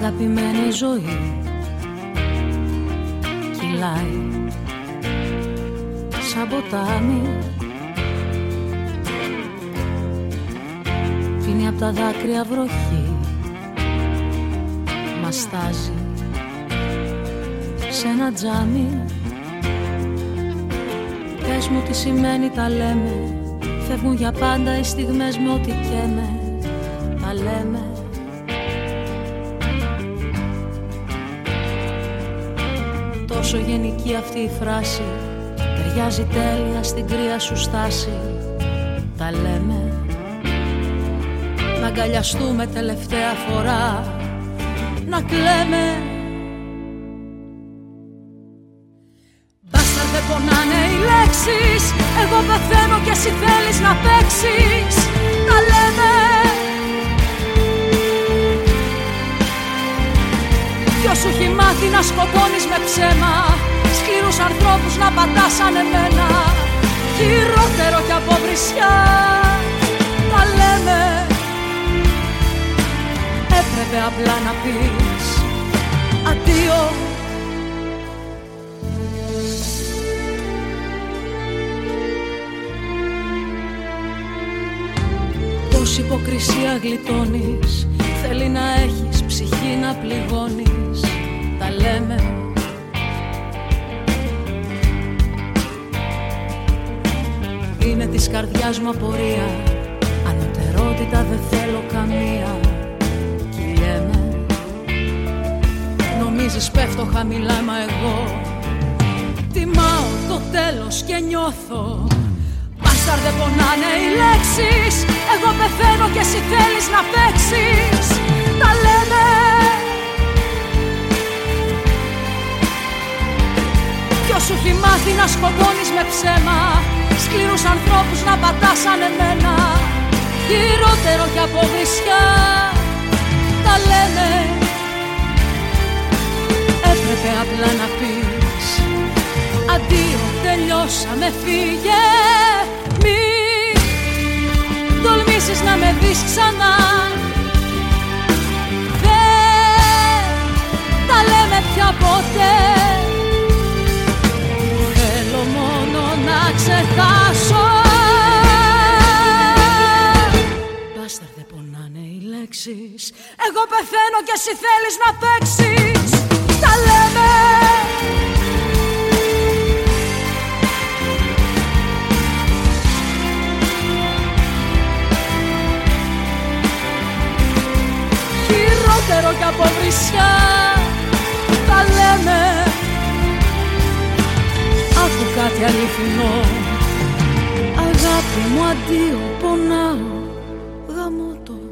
αγαπημένη ζωή κυλάει σαν ποτάμι, πίνει απ' τα δάκρυα βροχή, μας στάζει σε ένα τζάμι. Πες μου τι σημαίνει τα λέμε, φεύγουν για πάντα οι στιγμές με ό,τι καίμε, τα λέμε. Τόσο γενική αυτή η φράση, ταιριάζει τέλεια στην κρύα σου στάση, τα λέμε. Να αγκαλιαστούμε τελευταία φορά, να κλαίμε. Μπάσταρδε πονάνε οι λέξεις, εγώ πεθαίνω και εσύ θέλεις να παίξεις, τα λέμε. Ποιος σου έχει μάθει να σκοτώνεις με ψέμα, σκληρούς ανθρώπους να πατάς σαν εμένα, χειρότερο κι από βρισιά, τα λέμε. Έπρεπε απλά να πεις αντίο. Τόση υποκρισία γλιτώνεις, θέλει να έχεις ψυχή να πληγώνεις, τα λέμε. Είναι της καρδιάς μου απορία, ανωτερότητα δεν θέλω καμία, κυλιέμαι. Νομίζεις πέφτω χαμηλά, μα εγώ τιμάω το τέλος και νιώθω. Μπάσταρδε πονάνε οι λέξεις, εγώ πεθαίνω και εσύ θέλεις να παίξεις, τα λέμε. Ποιος σου έχει μάθει να σκοτώνεις με ψέμα, σκληρούς ανθρώπους να πατάς σαν εμένα, χειρότερο κι από βρισιά, τα λέμε. Έπρεπε απλά να πεις αντίο, τελειώσαμε, φύγε. Μη τολμήσεις να με δεις ξανά, δεν τα λέμε πια ποτέ. Θέλω μόνο να ξεχάσω. Μπάσταρδε πονάνε οι λέξεις, εγώ πεθαίνω και εσύ θέλεις να παίξεις, τα λέμε. Χειρότερο κι από βρισιά, τα λέμε. Άκου κάτι αληθινό, αγάπη μου, αντίο, πονάω, γαμώ το.